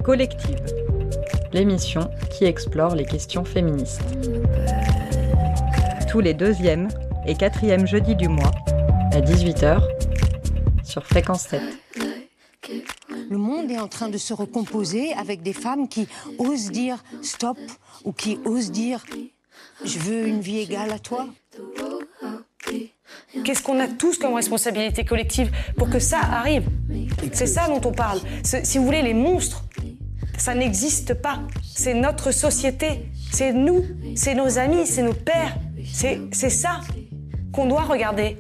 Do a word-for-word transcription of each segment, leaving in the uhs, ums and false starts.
Collective, l'émission qui explore les questions féministes. Tous les deuxième et quatrième jeudis du mois, à dix-huit heures, sur Fréquence sept. Le monde est en train de se recomposer avec des femmes qui osent dire stop ou qui osent dire je veux une vie égale à toi. Qu'est-ce qu'on a tous comme responsabilité collective pour que ça arrive ? C'est ça dont on parle. C'est, si vous voulez, les monstres, ça n'existe pas. C'est notre société, c'est nous, c'est nos amis, c'est nos pères. C'est, c'est ça qu'on doit regarder.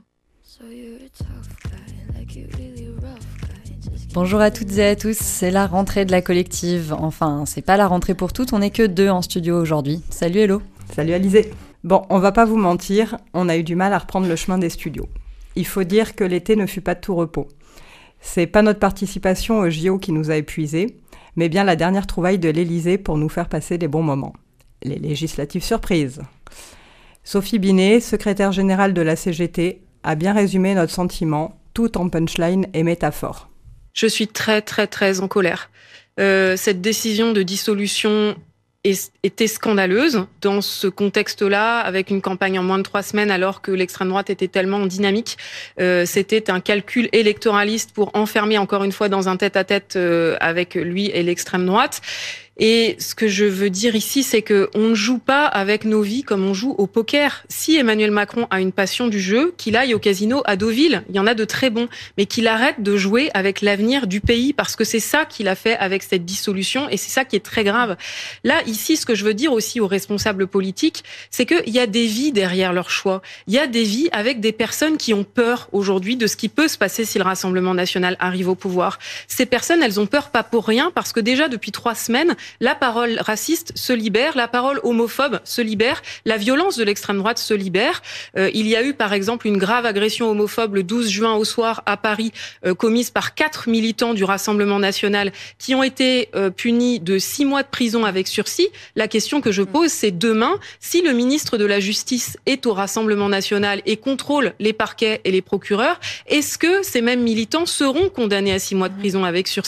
Bonjour à toutes et à tous, c'est la rentrée de la collective. Enfin, c'est pas la rentrée pour toutes, on n'est que deux en studio aujourd'hui. Salut Hello. Salut Alizé. Bon, on va pas vous mentir, on a eu du mal à reprendre le chemin des studios. Il faut dire que l'été ne fut pas de tout repos. C'est pas notre participation au J O qui nous a épuisés, mais bien la dernière trouvaille de l'Élysée pour nous faire passer des bons moments. Les législatives surprises. Sophie Binet, secrétaire générale de la C G T, a bien résumé notre sentiment, tout en punchline et métaphore. Je suis très très très en colère. Euh, cette décision de dissolution était scandaleuse dans ce contexte-là, avec une campagne en moins de trois semaines, alors que l'extrême droite était tellement dynamique. Euh, c'était un calcul électoraliste pour enfermer encore une fois dans un tête-à-tête euh, avec lui et l'extrême droite. Et ce que je veux dire ici, c'est que on ne joue pas avec nos vies comme on joue au poker. Si Emmanuel Macron a une passion du jeu, qu'il aille au casino à Deauville, il y en a de très bons, mais qu'il arrête de jouer avec l'avenir du pays, parce que c'est ça qu'il a fait avec cette dissolution, et c'est ça qui est très grave. Là, ici, ce que je veux dire aussi aux responsables politiques, c'est qu'il y a des vies derrière leurs choix. Il y a des vies avec des personnes qui ont peur aujourd'hui de ce qui peut se passer si le Rassemblement national arrive au pouvoir. Ces personnes, elles ont peur pas pour rien, parce que déjà depuis trois semaines, la parole raciste se libère, la parole homophobe se libère, la violence de l'extrême droite se libère. Euh, il y a eu par exemple une grave agression homophobe le douze juin au soir à Paris, euh, commise par quatre militants du Rassemblement national qui ont été euh, punis de six mois de prison avec sursis. La question que je pose, c'est demain, si le ministre de la Justice est au Rassemblement national et contrôle les parquets et les procureurs, est-ce que ces mêmes militants seront condamnés à six mois de prison avec sursis ?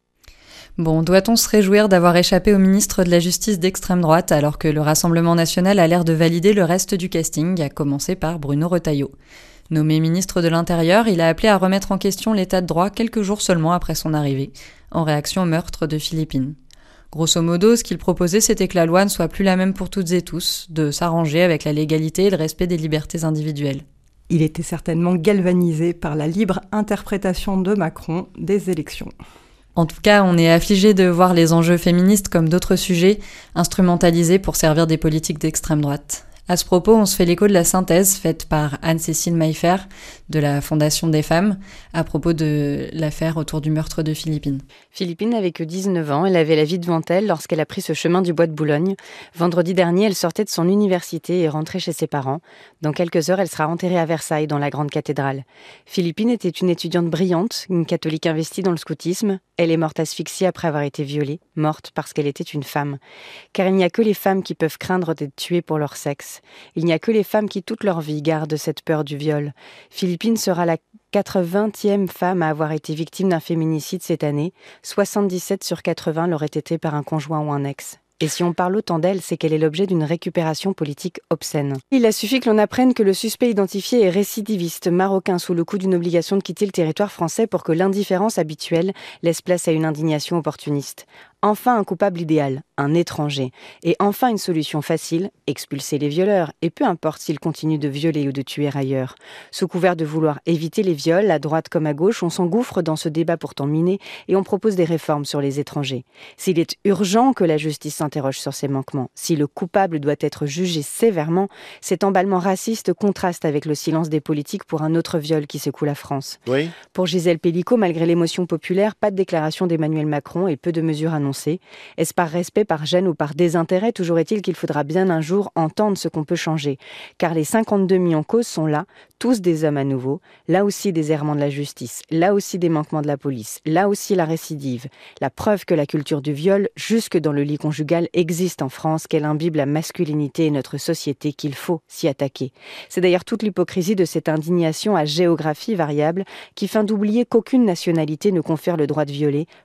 Bon, doit-on se réjouir d'avoir échappé au ministre de la Justice d'extrême droite alors que le Rassemblement national a l'air de valider le reste du casting, à commencer par Bruno Retailleau. Nommé ministre de l'Intérieur, il a appelé à remettre en question l'état de droit quelques jours seulement après son arrivée, en réaction au meurtre de Philippine. Grosso modo, ce qu'il proposait, c'était que la loi ne soit plus la même pour toutes et tous, de s'arranger avec la légalité et le respect des libertés individuelles. Il était certainement galvanisé par la libre interprétation de Macron des élections. En tout cas, on est affligé de voir les enjeux féministes comme d'autres sujets instrumentalisés pour servir des politiques d'extrême droite. À ce propos, on se fait l'écho de la synthèse faite par Anne-Cécile Maillefer de la Fondation des femmes à propos de l'affaire autour du meurtre de Philippine. Philippine n'avait que dix-neuf ans, elle avait la vie devant elle lorsqu'elle a pris ce chemin du bois de Boulogne. Vendredi dernier, elle sortait de son université et rentrait chez ses parents. Dans quelques heures, elle sera enterrée à Versailles, dans la grande cathédrale. Philippine était une étudiante brillante, une catholique investie dans le scoutisme. Elle est morte asphyxiée après avoir été violée, morte parce qu'elle était une femme. Car il n'y a que les femmes qui peuvent craindre d'être tuées pour leur sexe. Il n'y a que les femmes qui, toute leur vie, gardent cette peur du viol. Philippine sera la quatre-vingtième femme à avoir été victime d'un féminicide cette année. soixante-dix-sept sur quatre-vingts l'auraient été par un conjoint ou un ex. Et si on parle autant d'elle, c'est qu'elle est l'objet d'une récupération politique obscène. Il a suffi que l'on apprenne que le suspect identifié est récidiviste, marocain sous le coup d'une obligation de quitter le territoire français pour que l'indifférence habituelle laisse place à une indignation opportuniste. Enfin un coupable idéal, un étranger. Et enfin une solution facile, expulser les violeurs. Et peu importe s'ils continuent de violer ou de tuer ailleurs. Sous couvert de vouloir éviter les viols, à droite comme à gauche, on s'engouffre dans ce débat pourtant miné et on propose des réformes sur les étrangers. S'il est urgent que la justice s'interroge sur ces manquements, si le coupable doit être jugé sévèrement, cet emballement raciste contraste avec le silence des politiques pour un autre viol qui secoue la France. Oui. Pour Gisèle Pellicot, malgré l'émotion populaire, pas de déclaration d'Emmanuel Macron et peu de mesures annoncées. Est-ce par respect, par gêne ou par désintérêt? Toujours est-il qu'il faudra bien un jour entendre ce qu'on peut changer. Car les cinquante-deux mis en cause sont là, tous des hommes à nouveau, là aussi des errements de la justice, là aussi des manquements de la police, là aussi la récidive. La preuve que la culture du viol, jusque dans le lit conjugal, existe en France, qu'elle imbibe la masculinité et notre société, qu'il faut s'y attaquer. C'est d'ailleurs toute l'hypocrisie de cette indignation à géographie variable qui feint d'oublier qu'aucune nationalité ne confère le droit de violer,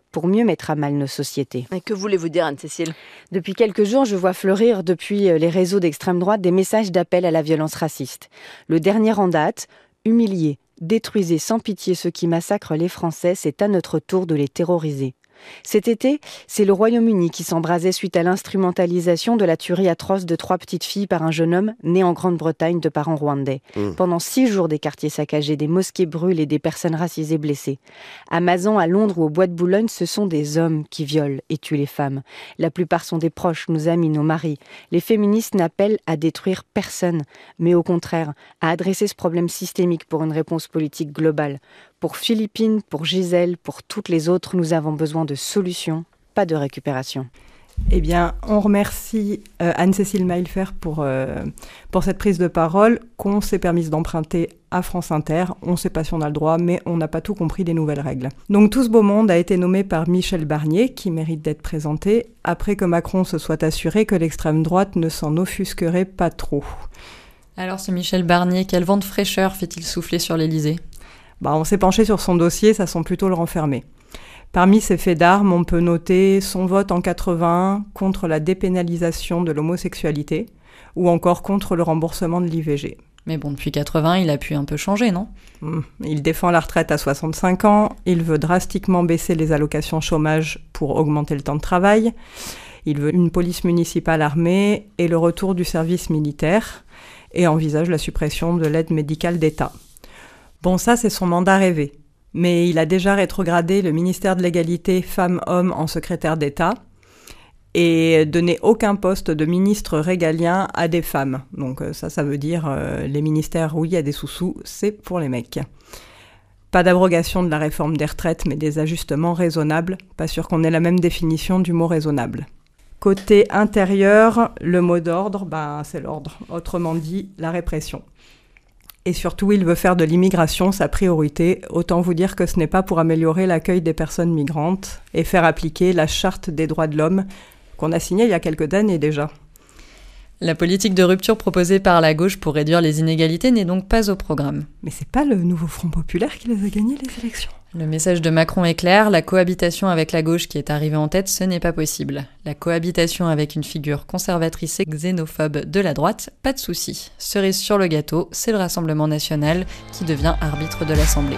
pour mieux mettre à mal nos sociétés. Et que voulez-vous dire, Anne-Cécile ? Depuis quelques jours, je vois fleurir depuis les réseaux d'extrême droite des messages d'appel à la violence raciste. Le dernier en date, humiliez, détruisez sans pitié ceux qui massacrent les Français, c'est à notre tour de les terroriser. Cet été, c'est le Royaume-Uni qui s'embrasait suite à l'instrumentalisation de la tuerie atroce de trois petites filles par un jeune homme né en Grande-Bretagne de parents rwandais. Mmh. Pendant six jours, des quartiers saccagés, des mosquées brûlent et des personnes racisées blessées. À Mazan, à Londres ou au Bois de Boulogne, ce sont des hommes qui violent et tuent les femmes. La plupart sont des proches, nos amis, nos maris. Les féministes n'appellent à détruire personne, mais au contraire, à adresser ce problème systémique pour une réponse politique globale. Pour Philippine, pour Gisèle, pour toutes les autres, nous avons besoin de solutions, pas de récupération. Eh bien, on remercie euh, Anne-Cécile Mailfer pour, euh, pour cette prise de parole qu'on s'est permise d'emprunter à France Inter. On ne sait pas si on a le droit, mais on n'a pas tout compris des nouvelles règles. Donc tout ce beau monde a été nommé par Michel Barnier, qui mérite d'être présenté, après que Macron se soit assuré que l'extrême droite ne s'en offusquerait pas trop. Alors ce Michel Barnier, quel vent de fraîcheur fait-il souffler sur l'Élysée ? Bah, on s'est penché sur son dossier, ça sent plutôt le renfermer. Parmi ses faits d'armes, on peut noter son vote en quatre-vingt-un contre la dépénalisation de l'homosexualité ou encore contre le remboursement de l'I V G. Mais bon, depuis quatre-vingts, il a pu un peu changer, non ? mmh. Il défend la retraite à soixante-cinq ans, il veut drastiquement baisser les allocations chômage pour augmenter le temps de travail, il veut une police municipale armée et le retour du service militaire et envisage la suppression de l'aide médicale d'État. Bon, ça, c'est son mandat rêvé. Mais il a déjà rétrogradé le ministère de l'égalité femmes-hommes en secrétaire d'État et donné aucun poste de ministre régalien à des femmes. Donc ça, ça veut dire euh, les ministères où il y a des sous-sous, c'est pour les mecs. Pas d'abrogation de la réforme des retraites, mais des ajustements raisonnables. Pas sûr qu'on ait la même définition du mot raisonnable. Côté intérieur, le mot d'ordre, ben, c'est l'ordre. Autrement dit, la répression. Et surtout, il veut faire de l'immigration sa priorité. Autant vous dire que ce n'est pas pour améliorer l'accueil des personnes migrantes et faire appliquer la Charte des droits de l'homme qu'on a signée il y a quelques années déjà. La politique de rupture proposée par la gauche pour réduire les inégalités n'est donc pas au programme. Mais c'est pas le nouveau Front populaire qui les a gagnés, les élections. Le message de Macron est clair, la cohabitation avec la gauche qui est arrivée en tête, ce n'est pas possible. La cohabitation avec une figure conservatrice et xénophobe de la droite, pas de souci. Cerise sur le gâteau, c'est le Rassemblement national qui devient arbitre de l'Assemblée.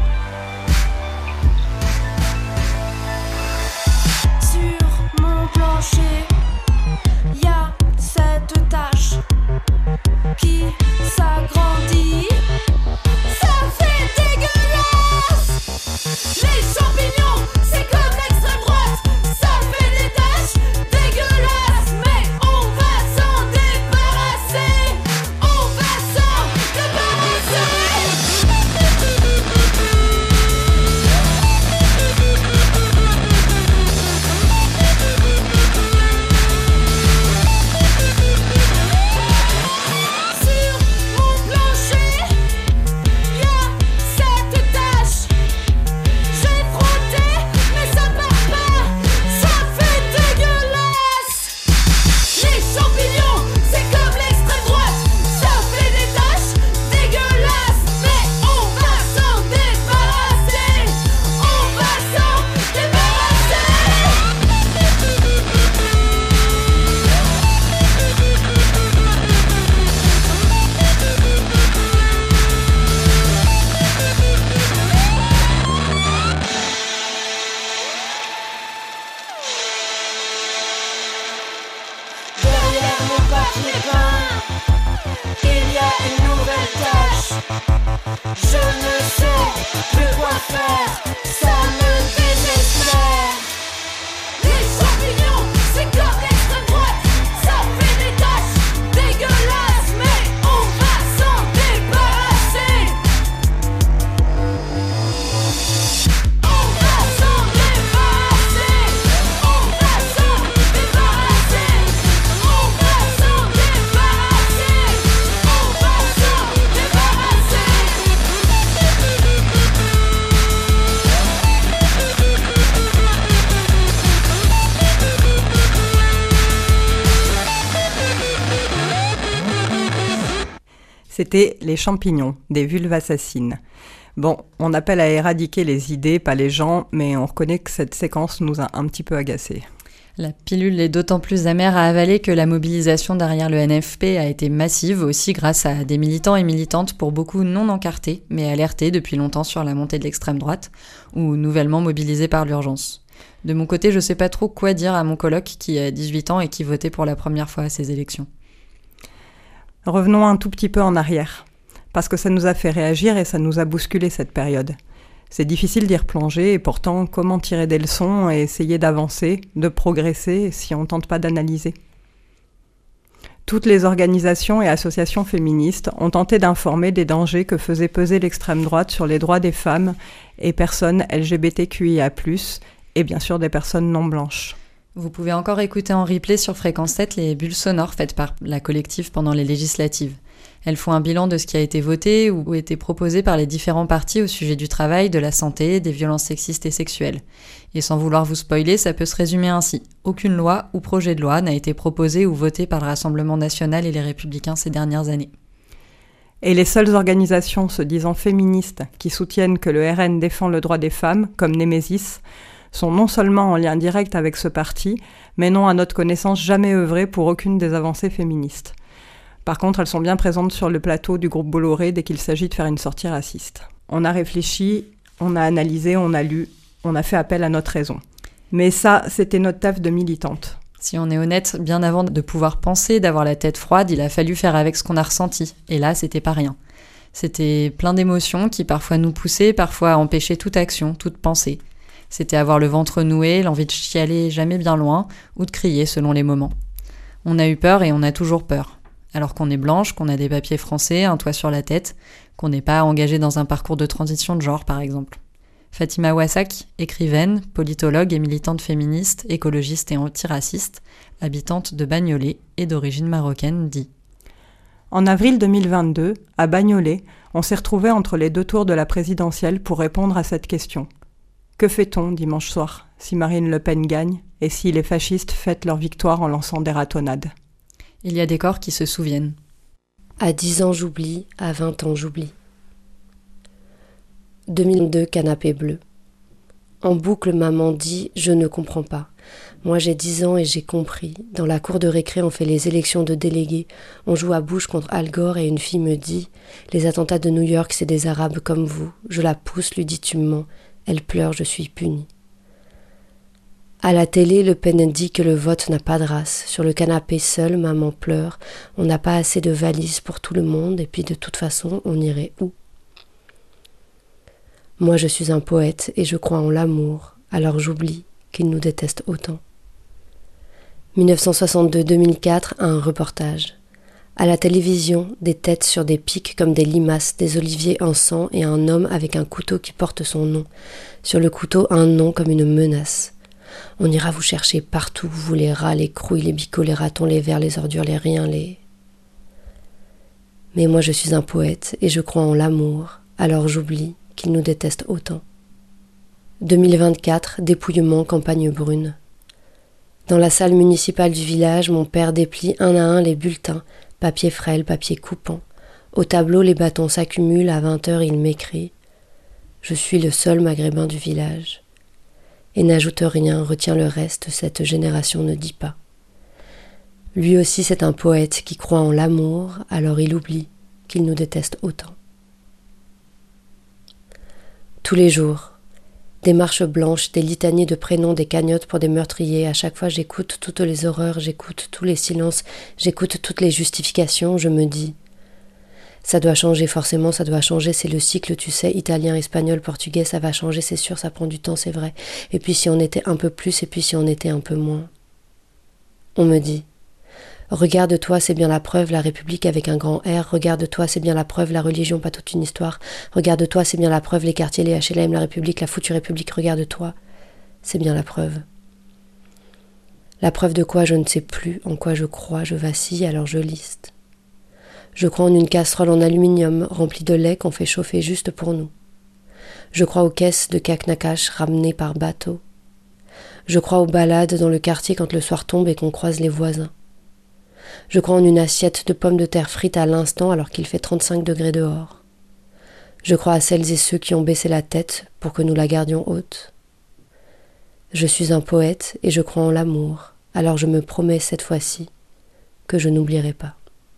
Sur mon plancher, y a cette tache qui s'agrandit. Ça fait dégueulasse! Les champignons, c'est comme l'extrême droite, ça fait des taches dégueulasses, mais on va s'en débarrasser, on va s'en Sur mon plancher, y a cette tache. J'ai frotté, mais ça part pas, ça fait dégueulasse. Les champignons, c'est comme l'extrême droite, ça fait des taches dégueulasses, mais on va s'en débarrasser, on va s'en débarrasser. Derrière mon papier peint, il y a une nouvelle tâche. Je ne sais plus quoi faire, ça me désespère. Les champignons, c'est comme l'extrême droite, ça fait des taches dégueulasses, mais on va s'en débarrasser. On va s'en débarrasser, on va s'en débarrasser, on va s'en débarrasser, on va s'en débarrasser. C'était Les champignons, des vulves assassines. Bon, on appelle à éradiquer les idées, pas les gens, mais on reconnaît que cette séquence nous a un petit peu agacés. La pilule est d'autant plus amère à avaler que la mobilisation derrière le N F P a été massive aussi grâce à des militants et militantes pour beaucoup non encartés, mais alertés depuis longtemps sur la montée de l'extrême droite, ou nouvellement mobilisés par l'urgence. De mon côté, je sais pas trop quoi dire à mon coloc qui a dix-huit ans et qui votait pour la première fois à ces élections. Revenons un tout petit peu en arrière, parce que ça nous a fait réagir et ça nous a bousculé cette période. C'est difficile d'y replonger et pourtant, comment tirer des leçons et essayer d'avancer, de progresser si on ne tente pas d'analyser ? Toutes les organisations et associations féministes ont tenté d'informer des dangers que faisait peser l'extrême droite sur les droits des femmes et personnes L G B T Q I A plus, et bien sûr des personnes non blanches. Vous pouvez encore écouter en replay sur Fréquence sept les bulles sonores faites par la collective pendant les législatives. Elles font un bilan de ce qui a été voté ou été proposé par les différents partis au sujet du travail, de la santé, des violences sexistes et sexuelles. Et sans vouloir vous spoiler, ça peut se résumer ainsi. Aucune loi ou projet de loi n'a été proposé ou voté par le Rassemblement national et les Républicains ces dernières années. Et les seules organisations se disant féministes qui soutiennent que le R N défend le droit des femmes, comme Némésis, sont non seulement en lien direct avec ce parti, mais n'ont à notre connaissance jamais œuvré pour aucune des avancées féministes. Par contre, elles sont bien présentes sur le plateau du groupe Bolloré dès qu'il s'agit de faire une sortie raciste. On a réfléchi, on a analysé, on a lu, on a fait appel à notre raison. Mais ça, c'était notre taf de militante. Si on est honnête, bien avant de pouvoir penser, d'avoir la tête froide, il a fallu faire avec ce qu'on a ressenti. Et là, c'était pas rien. C'était plein d'émotions qui parfois nous poussaient, parfois empêchaient toute action, toute pensée. C'était avoir le ventre noué, l'envie de chialer jamais bien loin, ou de crier selon les moments. On a eu peur et on a toujours peur. Alors qu'on est blanche, qu'on a des papiers français, un toit sur la tête, qu'on n'est pas engagé dans un parcours de transition de genre, par exemple. Fatima Wassak, écrivaine, politologue et militante féministe, écologiste et antiraciste, habitante de Bagnolet et d'origine marocaine, dit « En avril deux mille vingt-deux, à Bagnolet, on s'est retrouvés entre les deux tours de la présidentielle pour répondre à cette question. Que fait-on dimanche soir si Marine Le Pen gagne et si les fascistes fêtent leur victoire en lançant des ratonnades ?» Il y a des corps qui se souviennent. À dix ans, j'oublie. À vingt ans, j'oublie. deux mille deux, canapé bleu. En boucle, maman dit « Je ne comprends pas ». Moi, j'ai dix ans et j'ai compris. Dans la cour de récré, on fait les élections de délégués. On joue à Bush contre Al Gore et une fille me dit « Les attentats de New York, c'est des Arabes comme vous ». Je la pousse, lui dit « Tu me mens ». Elle pleure, je suis punie. À la télé, Le Pen dit que le vote n'a pas de race. Sur le canapé seul, maman pleure. On n'a pas assez de valises pour tout le monde, et puis de toute façon, on irait où ? Moi, je suis un poète, et je crois en l'amour, alors j'oublie qu'il nous déteste autant. dix-neuf cent soixante-deux deux mille quatre, un reportage. À la télévision, des têtes sur des pics comme des limaces, des oliviers en sang et un homme avec un couteau qui porte son nom. Sur le couteau, un nom comme une menace. On ira vous chercher partout, vous les rats, les crouilles, les bicots, les ratons, les vers, les ordures, les riens, les... Mais moi je suis un poète et je crois en l'amour, alors j'oublie qu'il nous déteste autant. deux mille vingt-quatre, dépouillement, campagne brune. Dans la salle municipale du village, mon père déplie un à un les bulletins, papier frêle, papier coupant. Au tableau, les bâtons s'accumulent, à vingt heures, il m'écrit « Je suis le seul maghrébin du village ». Et n'ajoute rien, retient le reste, cette génération ne dit pas. Lui aussi c'est un poète qui croit en l'amour, alors il oublie qu'il nous déteste autant. Tous les jours, des marches blanches, des litanies de prénoms, des cagnottes pour des meurtriers, à chaque fois j'écoute toutes les horreurs, j'écoute tous les silences, j'écoute toutes les justifications, je me dis... Ça doit changer, forcément, ça doit changer, c'est le cycle, tu sais, italien, espagnol, portugais, ça va changer, c'est sûr, ça prend du temps, c'est vrai. Et puis si on était un peu plus, et puis si on était un peu moins. On me dit, regarde-toi, c'est bien la preuve, la République avec un grand R, regarde-toi, c'est bien la preuve, la religion, pas toute une histoire, regarde-toi, c'est bien la preuve, les quartiers, les H L M, la République, la foutue République, regarde-toi, c'est bien la preuve. La preuve de quoi je ne sais plus, en quoi je crois, je vacille, alors je liste. Je crois en une casserole en aluminium remplie de lait qu'on fait chauffer juste pour nous. Je crois aux caisses de Kaknakash ramenées par bateau. Je crois aux balades dans le quartier quand le soir tombe et qu'on croise les voisins. Je crois en une assiette de pommes de terre frites à l'instant alors qu'il fait trente-cinq degrés dehors. Je crois à celles et ceux qui ont baissé la tête pour que nous la gardions haute. Je suis un poète et je crois en l'amour, alors je me promets cette fois-ci que je n'oublierai pas.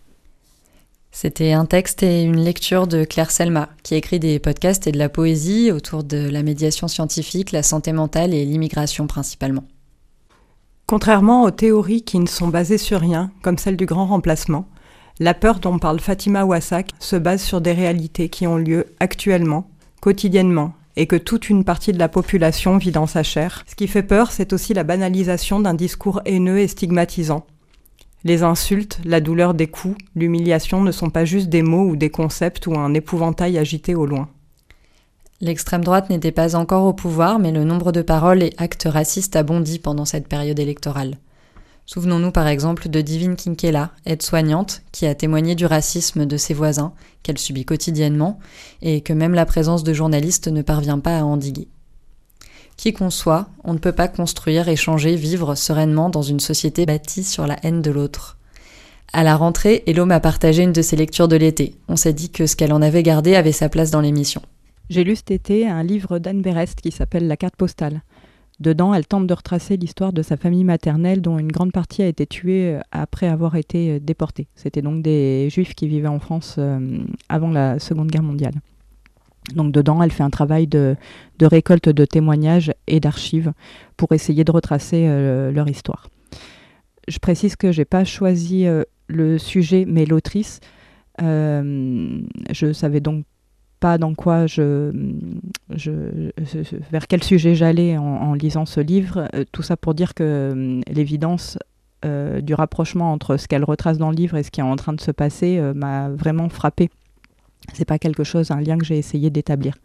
C'était un texte et une lecture de Claire Selma, qui écrit des podcasts et de la poésie autour de la médiation scientifique, la santé mentale et l'immigration principalement. Contrairement aux théories qui ne sont basées sur rien, comme celle du grand remplacement, la peur dont parle Fatima Ouassak se base sur des réalités qui ont lieu actuellement, quotidiennement, et que toute une partie de la population vit dans sa chair. Ce qui fait peur, c'est aussi la banalisation d'un discours haineux et stigmatisant. Les insultes, la douleur des coups, l'humiliation ne sont pas juste des mots ou des concepts ou un épouvantail agité au loin. L'extrême droite n'était pas encore au pouvoir, mais le nombre de paroles et actes racistes a bondi pendant cette période électorale. Souvenons-nous par exemple de Divine Kinkela, aide-soignante, qui a témoigné du racisme de ses voisins, qu'elle subit quotidiennement, et que même la présence de journalistes ne parvient pas à endiguer. Qui qu'on soit, on ne peut pas construire, échanger, vivre sereinement dans une société bâtie sur la haine de l'autre. À la rentrée, Hello m'a partagé une de ses lectures de l'été. On s'est dit que ce qu'elle en avait gardé avait sa place dans l'émission. J'ai lu cet été un livre d'Anne Berest qui s'appelle La carte postale. Dedans, elle tente de retracer l'histoire de sa famille maternelle dont une grande partie a été tuée après avoir été déportée. C'était donc des Juifs qui vivaient en France euh, avant la Seconde Guerre mondiale. Donc dedans, elle fait un travail de, de récolte de témoignages et d'archives pour essayer de retracer euh, leur histoire. Je précise que je n'ai pas choisi euh, le sujet, mais l'autrice. Euh, je savais donc pas dans quoi je, je, je vers quel sujet j'allais en, en lisant ce livre. Euh, tout ça pour dire que euh, l'évidence euh, du rapprochement entre ce qu'elle retrace dans le livre et ce qui est en train de se passer euh, m'a vraiment frappée. C'est pas quelque chose, un lien que j'ai essayé d'établir.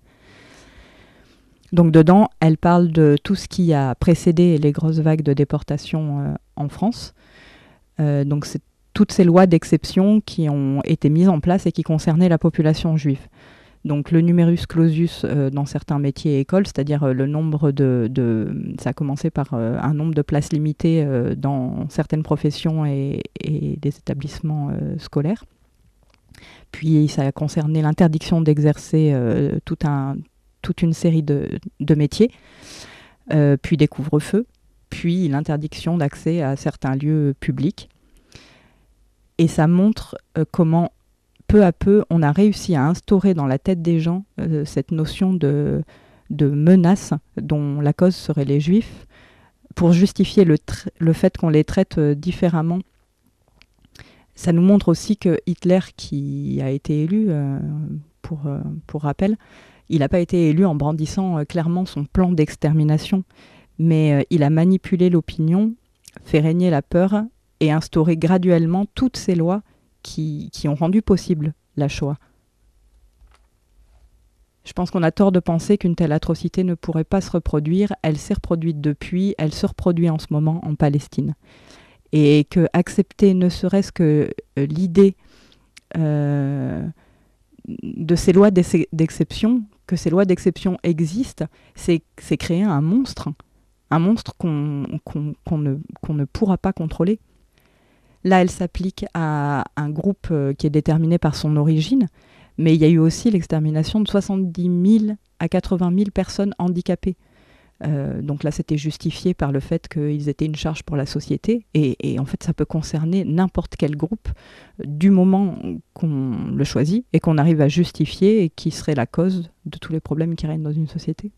Donc dedans, elle parle de tout ce qui a précédé les grosses vagues de déportation euh, en France. Euh, donc c'est toutes ces lois d'exception qui ont été mises en place et qui concernaient la population juive. Donc le numerus clausus euh, dans certains métiers et écoles, c'est-à-dire euh, le nombre de, de... Ça a commencé par euh, un nombre de places limitées euh, dans certaines professions et, et des établissements euh, scolaires. Puis ça a concerné l'interdiction d'exercer euh, tout un, toute une série de, de métiers, euh, puis des couvre-feux, puis l'interdiction d'accès à certains lieux publics. Et ça montre euh, comment, peu à peu, on a réussi à instaurer dans la tête des gens euh, cette notion de, de menace dont la cause serait les Juifs, pour justifier le, tra- le fait qu'on les traite euh, différemment. Ça nous montre aussi que Hitler, qui a été élu, euh, pour, euh, pour rappel, il n'a pas été élu en brandissant euh, clairement son plan d'extermination, mais euh, il a manipulé l'opinion, fait régner la peur et instauré graduellement toutes ces lois qui, qui ont rendu possible la Shoah. Je pense qu'on a tort de penser qu'une telle atrocité ne pourrait pas se reproduire. Elle s'est reproduite depuis, elle se reproduit en ce moment en Palestine. Et que accepter ne serait-ce que euh, l'idée euh, de ces lois d'exception, que ces lois d'exception existent, c'est, c'est créer un monstre, un monstre qu'on, qu'on, qu'on, ne, qu'on ne pourra pas contrôler. Là, elle s'applique à un groupe euh, qui est déterminé par son origine, mais il y a eu aussi l'extermination de soixante-dix mille à quatre-vingt mille personnes handicapées. Euh, donc là, c'était justifié par le fait qu'ils étaient une charge pour la société. Et, et en fait, ça peut concerner n'importe quel groupe du moment qu'on le choisit et qu'on arrive à justifier et qui serait la cause de tous les problèmes qui règnent dans une société.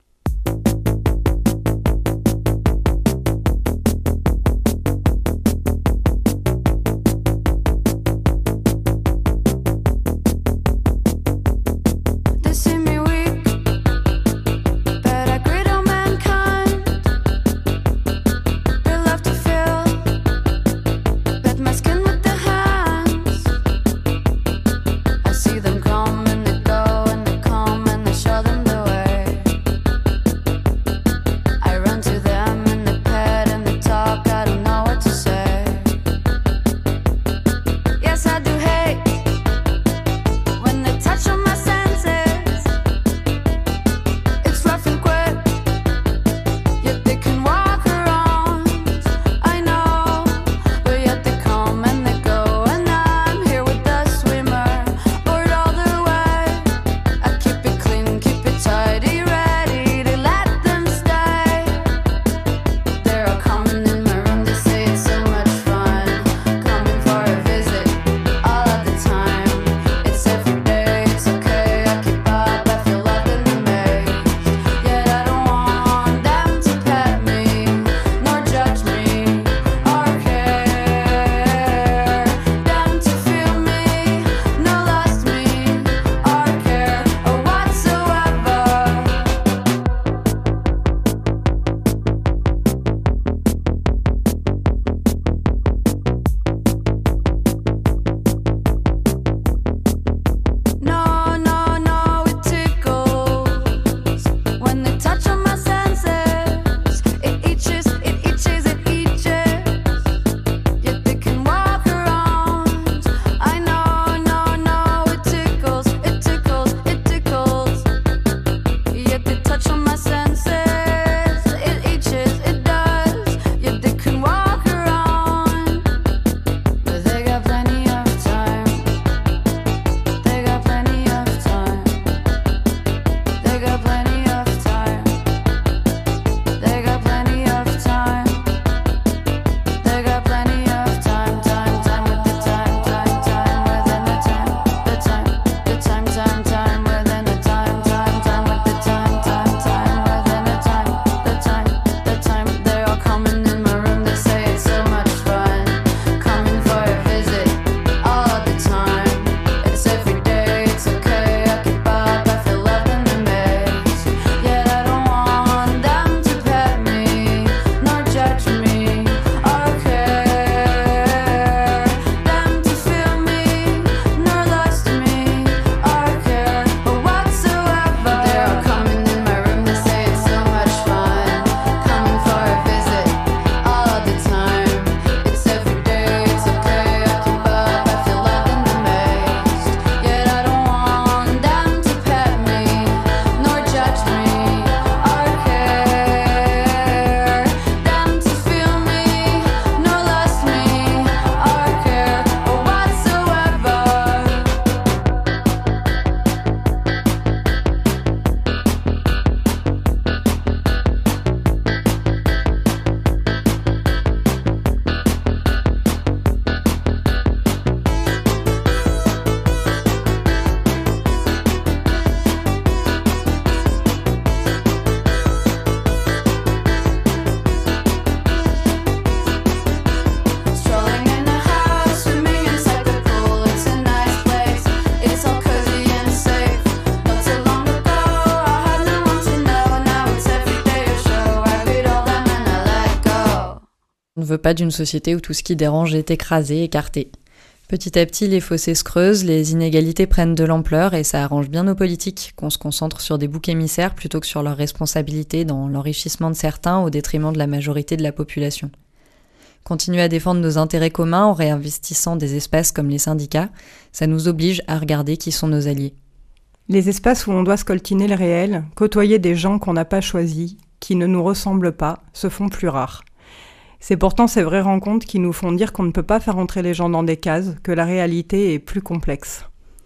veut pas d'une société où tout ce qui dérange est écrasé, écarté. Petit à petit, les fossés se creusent, les inégalités prennent de l'ampleur et ça arrange bien nos politiques, qu'on se concentre sur des boucs émissaires plutôt que sur leurs responsabilités dans l'enrichissement de certains au détriment de la majorité de la population. Continuer à défendre nos intérêts communs en réinvestissant des espaces comme les syndicats, ça nous oblige à regarder qui sont nos alliés. Les espaces où on doit scoltiner le réel, côtoyer des gens qu'on n'a pas choisis, qui ne nous ressemblent pas, se font plus rares. C'est pourtant ces vraies rencontres qui nous font dire qu'on ne peut pas faire entrer les gens dans des cases, que la réalité est plus complexe.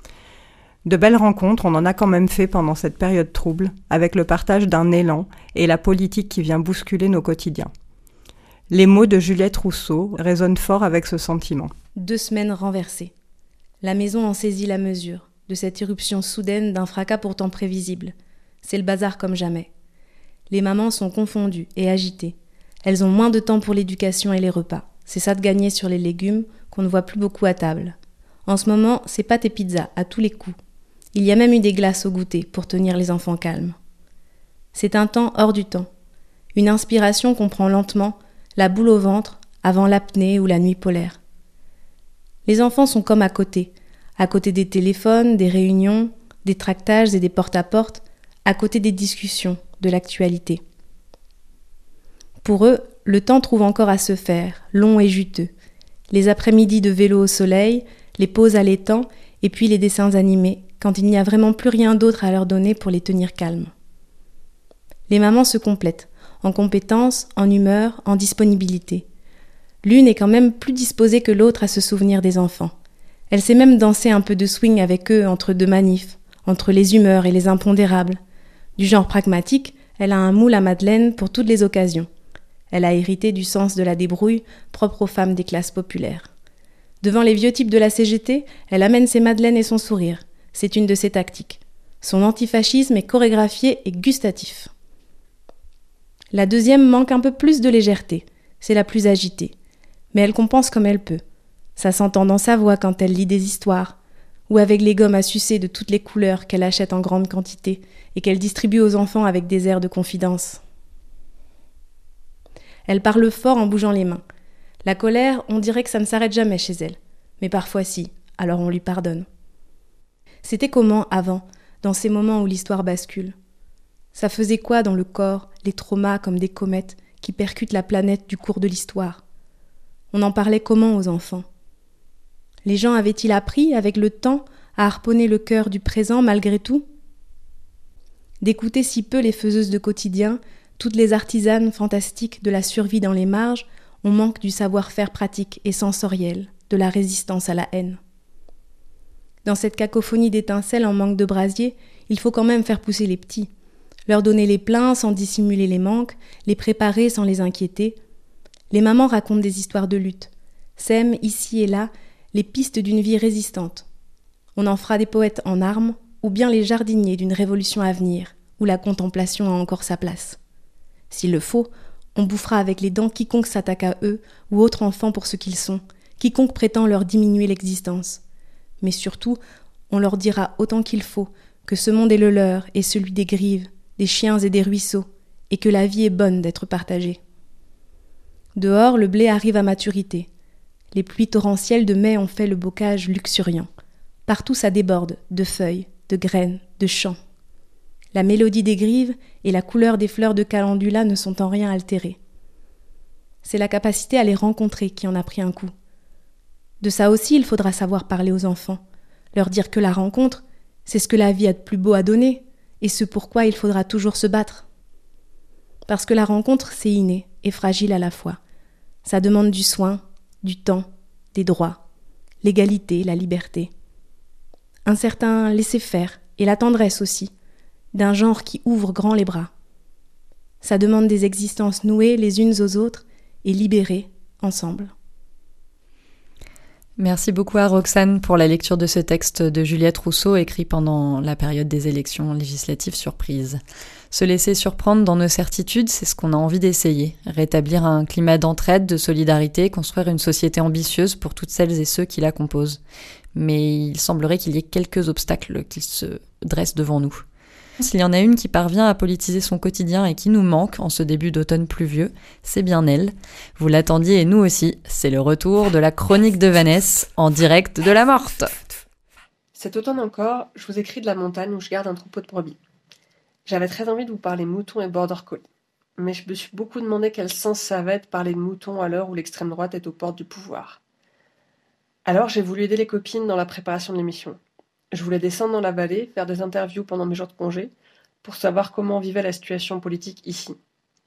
De belles rencontres, on en a quand même fait pendant cette période trouble, avec le partage d'un élan et la politique qui vient bousculer nos quotidiens. Les mots de Juliette Rousseau résonnent fort avec ce sentiment. Deux semaines renversées. La maison en saisit la mesure, de cette irruption soudaine d'un fracas pourtant prévisible. C'est le bazar comme jamais. Les mamans sont confondues et agitées. Elles ont moins de temps pour l'éducation et les repas. C'est ça de gagner sur les légumes qu'on ne voit plus beaucoup à table. En ce moment, c'est pâtes et pizza à tous les coups. Il y a même eu des glaces au goûter pour tenir les enfants calmes. C'est un temps hors du temps. Une inspiration qu'on prend lentement, la boule au ventre, avant l'apnée ou la nuit polaire. Les enfants sont comme à côté, à côté des téléphones, des réunions, des tractages et des porte-à-porte, à côté des discussions, de l'actualité. Pour eux, le temps trouve encore à se faire, long et juteux. Les après-midi de vélo au soleil, les pauses à l'étang, et puis les dessins animés, quand il n'y a vraiment plus rien d'autre à leur donner pour les tenir calmes. Les mamans se complètent, en compétences, en humeur, en disponibilité. L'une est quand même plus disposée que l'autre à se souvenir des enfants. Elle sait même danser un peu de swing avec eux entre deux manifs, entre les humeurs et les impondérables. Du genre pragmatique, elle a un moule à madeleine pour toutes les occasions. Elle a hérité du sens de la débrouille propre aux femmes des classes populaires. Devant les vieux types de la C G T, elle amène ses madeleines et son sourire. C'est une de ses tactiques. Son antifascisme est chorégraphié et gustatif. La deuxième manque un peu plus de légèreté. C'est la plus agitée. Mais elle compense comme elle peut. Ça s'entend dans sa voix quand elle lit des histoires, ou avec les gommes à sucer de toutes les couleurs qu'elle achète en grande quantité et qu'elle distribue aux enfants avec des airs de confidence. Elle parle fort en bougeant les mains. La colère, on dirait que ça ne s'arrête jamais chez elle. Mais parfois si, alors on lui pardonne. C'était comment avant, dans ces moments où l'histoire bascule ? Ça faisait quoi dans le corps, les traumas comme des comètes qui percutent la planète du cours de l'histoire ? On en parlait comment aux enfants ? Les gens avaient-ils appris, avec le temps, à harponner le cœur du présent malgré tout ? D'écouter si peu les faiseuses de quotidien, toutes les artisanes fantastiques de la survie dans les marges, on manque du savoir-faire pratique et sensoriel, de la résistance à la haine. Dans cette cacophonie d'étincelles en manque de brasier, il faut quand même faire pousser les petits, leur donner les pleins sans dissimuler les manques, les préparer sans les inquiéter. Les mamans racontent des histoires de lutte, sèment ici et là les pistes d'une vie résistante. On en fera des poètes en armes, ou bien les jardiniers d'une révolution à venir, où la contemplation a encore sa place. S'il le faut, on bouffera avec les dents quiconque s'attaque à eux ou autres enfants pour ce qu'ils sont, quiconque prétend leur diminuer l'existence. Mais surtout, on leur dira autant qu'il faut que ce monde est le leur et celui des grives, des chiens et des ruisseaux, et que la vie est bonne d'être partagée. Dehors, le blé arrive à maturité. Les pluies torrentielles de mai ont fait le bocage luxuriant. Partout ça déborde, de feuilles, de graines, de champs. La mélodie des grives et la couleur des fleurs de calendula ne sont en rien altérées. C'est la capacité à les rencontrer qui en a pris un coup. De ça aussi, il faudra savoir parler aux enfants, leur dire que la rencontre, c'est ce que la vie a de plus beau à donner, et ce pourquoi il faudra toujours se battre. Parce que la rencontre, c'est inné et fragile à la fois. Ça demande du soin, du temps, des droits, l'égalité, la liberté. Un certain laisser-faire et la tendresse aussi, d'un genre qui ouvre grand les bras. Ça demande des existences nouées les unes aux autres et libérées ensemble. Merci beaucoup à Roxane pour la lecture de ce texte de Juliette Rousseau écrit pendant la période des élections législatives surprises. Se laisser surprendre dans nos certitudes, c'est ce qu'on a envie d'essayer. Rétablir un climat d'entraide, de solidarité, construire une société ambitieuse pour toutes celles et ceux qui la composent. Mais il semblerait qu'il y ait quelques obstacles qui se dressent devant nous. S'il y en a une qui parvient à politiser son quotidien et qui nous manque en ce début d'automne pluvieux, c'est bien elle. Vous l'attendiez et nous aussi, c'est le retour de la chronique de Vanessa en direct de la morte. Cet automne encore, je vous écris de la montagne où je garde un troupeau de brebis. J'avais très envie de vous parler moutons et border collie. Mais je me suis beaucoup demandé quel sens ça avait de parler de moutons à l'heure où l'extrême droite est aux portes du pouvoir. Alors j'ai voulu aider les copines dans la préparation de l'émission. Je voulais descendre dans la vallée, faire des interviews pendant mes jours de congé, pour savoir comment vivait la situation politique ici.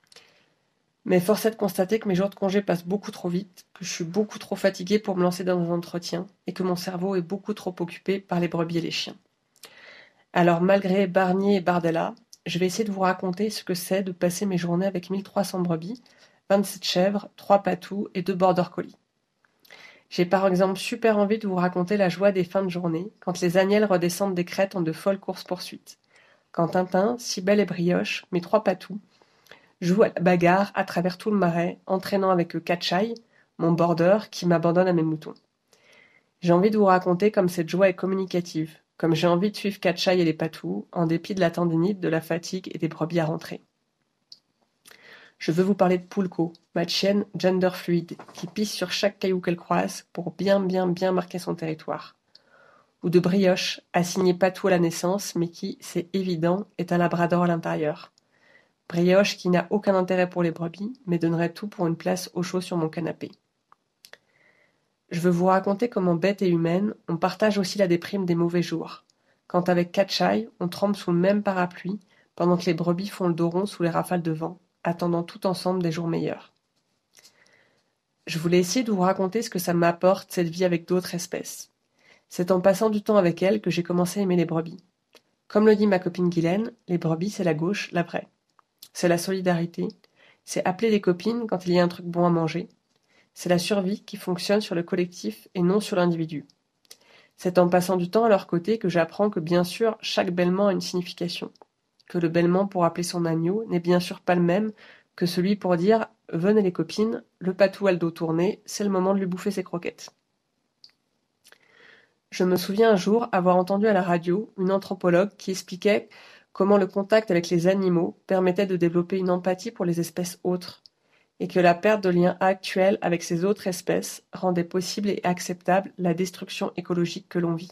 Mais force est de constater que mes jours de congé passent beaucoup trop vite, que je suis beaucoup trop fatiguée pour me lancer dans un entretien, et que mon cerveau est beaucoup trop occupé par les brebis et les chiens. Alors malgré Barnier et Bardella, je vais essayer de vous raconter ce que c'est de passer mes journées avec mille trois cents brebis, vingt-sept chèvres, trois patous et deux border collies. J'ai par exemple super envie de vous raconter la joie des fins de journée, quand les agnelles redescendent des crêtes en de folles courses-poursuites. Quand Tintin, Cybèle et Brioche, mes trois patous, jouent à la bagarre à travers tout le marais, entraînant avec eux Catchai, mon border, qui m'abandonne à mes moutons. J'ai envie de vous raconter comme cette joie est communicative, comme j'ai envie de suivre Catchai et les patous, en dépit de la tendinite, de la fatigue et des brebis à rentrer. Je veux vous parler de Poulko, ma chienne gender fluide, qui pisse sur chaque caillou qu'elle croise pour bien bien bien marquer son territoire. Ou de Brioche, assignée patou à la naissance, mais qui, c'est évident, est un labrador à l'intérieur. Brioche qui n'a aucun intérêt pour les brebis, mais donnerait tout pour une place au chaud sur mon canapé. Je veux vous raconter comment bête et humaine, on partage aussi la déprime des mauvais jours. Quand avec Catchai, on trempe sous le même parapluie, pendant que les brebis font le dos rond sous les rafales de vent, attendant tout ensemble des jours meilleurs. Je voulais essayer de vous raconter ce que ça m'apporte, cette vie avec d'autres espèces. C'est en passant du temps avec elles que j'ai commencé à aimer les brebis. Comme le dit ma copine Guylaine, les brebis c'est la gauche, la vraie. C'est la solidarité, c'est appeler des copines quand il y a un truc bon à manger. C'est la survie qui fonctionne sur le collectif et non sur l'individu. C'est en passant du temps à leur côté que j'apprends que bien sûr chaque bêlement a une signification. Que le bêlement pour appeler son agneau n'est bien sûr pas le même que celui pour dire « Venez les copines, le patou a le dos tourné, c'est le moment de lui bouffer ses croquettes ». Je me souviens un jour avoir entendu à la radio une anthropologue qui expliquait comment le contact avec les animaux permettait de développer une empathie pour les espèces autres, et que la perte de lien actuel avec ces autres espèces rendait possible et acceptable la destruction écologique que l'on vit.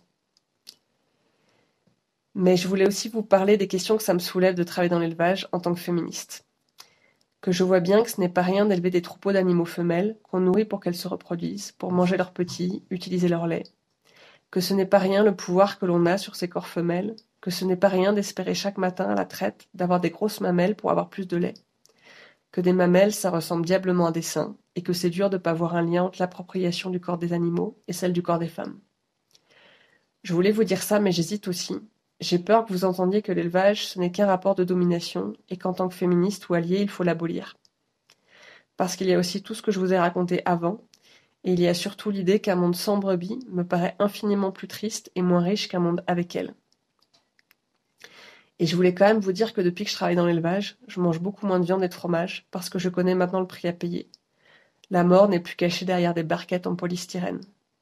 Mais je voulais aussi vous parler des questions que ça me soulève de travailler dans l'élevage en tant que féministe. Que je vois bien que ce n'est pas rien d'élever des troupeaux d'animaux femelles qu'on nourrit pour qu'elles se reproduisent, pour manger leurs petits, utiliser leur lait. Que ce n'est pas rien le pouvoir que l'on a sur ces corps femelles, que ce n'est pas rien d'espérer chaque matin à la traite d'avoir des grosses mamelles pour avoir plus de lait. Que des mamelles, ça ressemble diablement à des seins, et que c'est dur de ne pas voir un lien entre l'appropriation du corps des animaux et celle du corps des femmes. Je voulais vous dire ça, mais j'hésite aussi. J'ai peur que vous entendiez que l'élevage, ce n'est qu'un rapport de domination et qu'en tant que féministe ou allié, il faut l'abolir. Parce qu'il y a aussi tout ce que je vous ai raconté avant, et il y a surtout l'idée qu'un monde sans brebis me paraît infiniment plus triste et moins riche qu'un monde avec elles. Et je voulais quand même vous dire que depuis que je travaille dans l'élevage, je mange beaucoup moins de viande et de fromage, parce que je connais maintenant le prix à payer. La mort n'est plus cachée derrière des barquettes en polystyrène.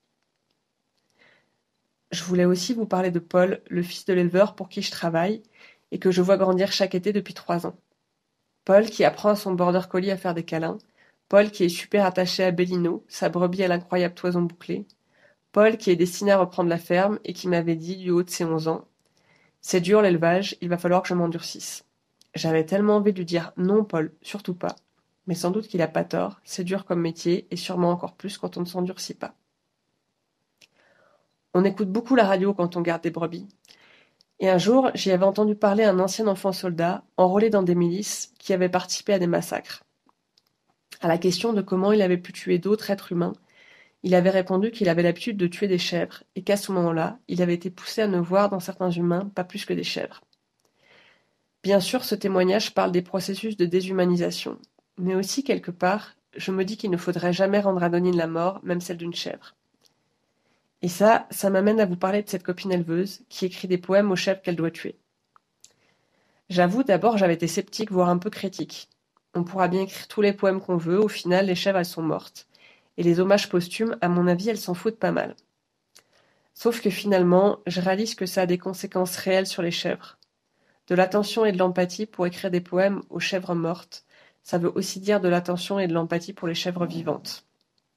Je voulais aussi vous parler de Paul, le fils de l'éleveur pour qui je travaille et que je vois grandir chaque été depuis trois ans. Paul qui apprend à son border collie à faire des câlins. Paul qui est super attaché à Bellino, sa brebis à l'incroyable toison bouclée. Paul qui est destiné à reprendre la ferme et qui m'avait dit du haut de ses onze ans « C'est dur l'élevage, il va falloir que je m'endurcisse ». J'avais tellement envie de lui dire « Non Paul, surtout pas ». Mais sans doute qu'il a pas tort, c'est dur comme métier et sûrement encore plus quand on ne s'endurcit pas. On écoute beaucoup la radio quand on garde des brebis. Et un jour, j'y avais entendu parler un ancien enfant soldat, enrôlé dans des milices, qui avait participé à des massacres. À la question de comment il avait pu tuer d'autres êtres humains, il avait répondu qu'il avait l'habitude de tuer des chèvres, et qu'à ce moment-là, il avait été poussé à ne voir dans certains humains pas plus que des chèvres. Bien sûr, ce témoignage parle des processus de déshumanisation, mais aussi, quelque part, je me dis qu'il ne faudrait jamais rendre anonyme la mort, même celle d'une chèvre. Et ça, ça m'amène à vous parler de cette copine éleveuse qui écrit des poèmes aux chèvres qu'elle doit tuer. J'avoue, d'abord, j'avais été sceptique, voire un peu critique. On pourra bien écrire tous les poèmes qu'on veut, au final, les chèvres, elles sont mortes. Et les hommages posthumes, à mon avis, elles s'en foutent pas mal. Sauf que finalement, je réalise que ça a des conséquences réelles sur les chèvres. De l'attention et de l'empathie pour écrire des poèmes aux chèvres mortes, ça veut aussi dire de l'attention et de l'empathie pour les chèvres vivantes.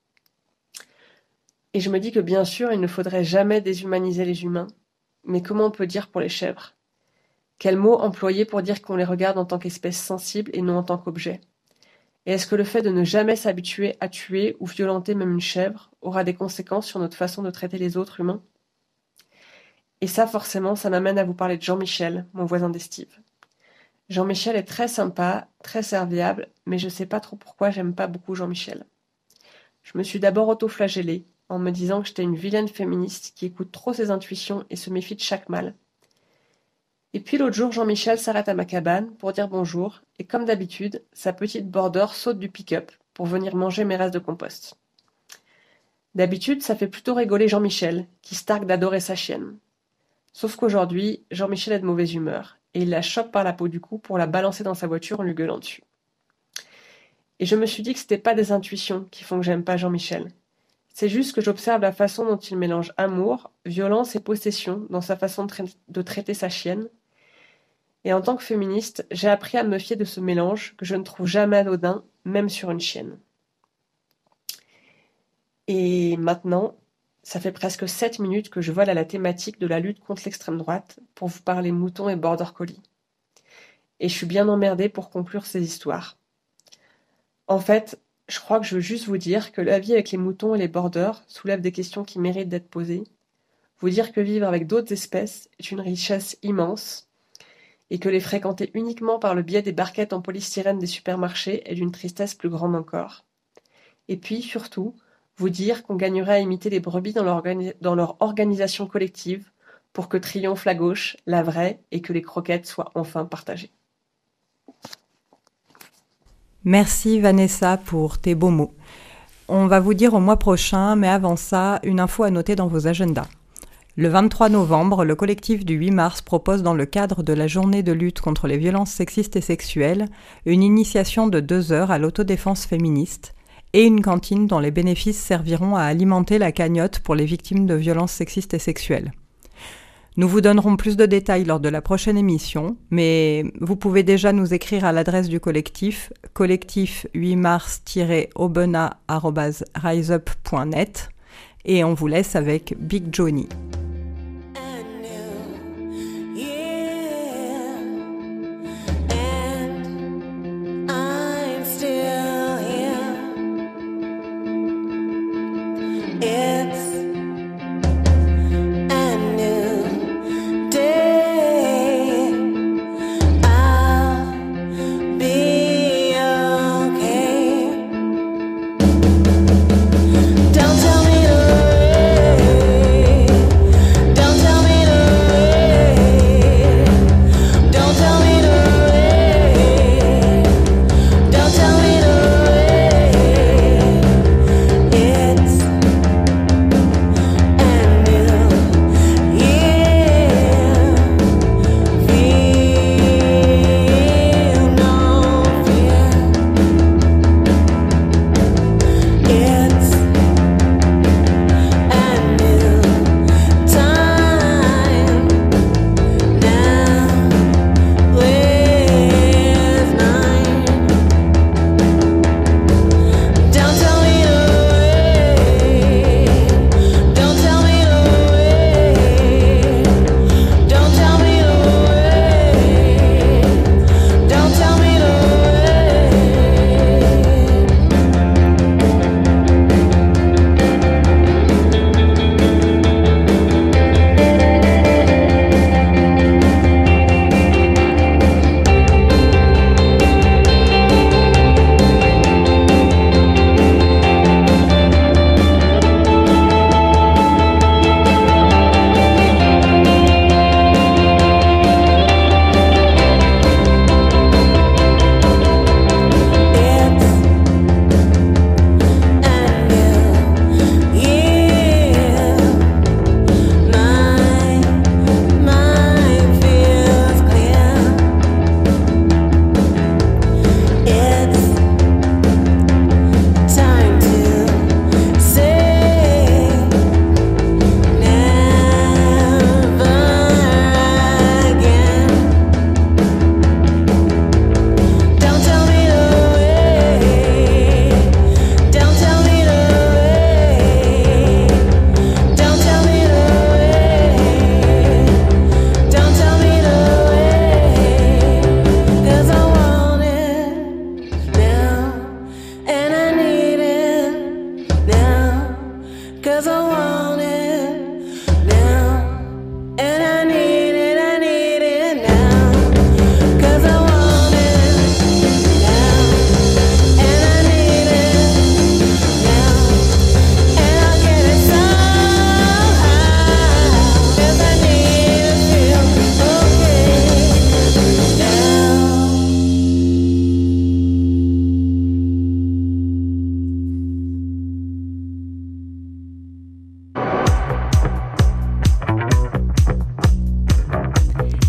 Et je me dis que bien sûr, il ne faudrait jamais déshumaniser les humains, mais comment on peut dire pour les chèvres ? Quel mot employer pour dire qu'on les regarde en tant qu'espèce sensible et non en tant qu'objet ? Et est-ce que le fait de ne jamais s'habituer à tuer ou violenter même une chèvre aura des conséquences sur notre façon de traiter les autres humains ? Et ça, forcément, ça m'amène à vous parler de Jean-Michel, mon voisin d'estive. Jean-Michel est très sympa, très serviable, mais je sais pas trop pourquoi j'aime pas beaucoup Jean-Michel. Je me suis d'abord auto-flagellée, en me disant que j'étais une vilaine féministe qui écoute trop ses intuitions et se méfie de chaque mal. Et puis l'autre jour, Jean-Michel s'arrête à ma cabane pour dire bonjour, et comme d'habitude, sa petite border saute du pick-up pour venir manger mes restes de compost. D'habitude, ça fait plutôt rigoler Jean-Michel, qui se targue d'adorer sa chienne. Sauf qu'aujourd'hui, Jean-Michel est de mauvaise humeur, et il la chope par la peau du cou pour la balancer dans sa voiture en lui gueulant dessus. Et je me suis dit que c'était pas des intuitions qui font que j'aime pas Jean-Michel. C'est juste que j'observe la façon dont il mélange amour, violence et possession dans sa façon de, tra- de traiter sa chienne. Et en tant que féministe, j'ai appris à me fier de ce mélange que je ne trouve jamais anodin, même sur une chienne. Et maintenant, ça fait presque sept minutes que je vole à la thématique de la lutte contre l'extrême droite pour vous parler moutons et border collie. Et je suis bien emmerdée pour conclure ces histoires. En fait, je crois que je veux juste vous dire que la vie avec les moutons et les borders soulève des questions qui méritent d'être posées. Vous dire que vivre avec d'autres espèces est une richesse immense et que les fréquenter uniquement par le biais des barquettes en polystyrène des supermarchés est d'une tristesse plus grande encore. Et puis, surtout, vous dire qu'on gagnerait à imiter les brebis dans leur, organi- dans leur organisation collective pour que triomphe la gauche, la vraie, et que les croquettes soient enfin partagées. Merci Vanessa pour tes beaux mots. On va vous dire au mois prochain, mais avant ça, une info à noter dans vos agendas. Le vingt-trois novembre, le collectif du huit mars propose dans le cadre de la journée de lutte contre les violences sexistes et sexuelles une initiation de deux heures à l'autodéfense féministe et une cantine dont les bénéfices serviront à alimenter la cagnotte pour les victimes de violences sexistes et sexuelles. Nous vous donnerons plus de détails lors de la prochaine émission, mais vous pouvez déjà nous écrire à l'adresse du collectif, collectif huit mars tiret aubenas arobase riseup point net, et on vous laisse avec Big Johnny. Don't tell me to wait.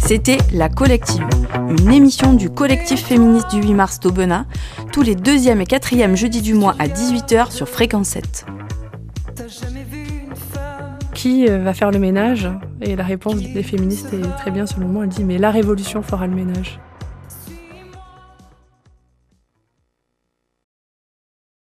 C'était La Collective, une émission du collectif féministe du huit mars d'Aubenas, tous les deuxième et quatrième jeudis du mois à dix-huit heures sur Fréquence sept. Qui va faire le ménage ? Et la réponse des féministes est très bien selon moi, elle dit « mais la révolution fera le ménage ».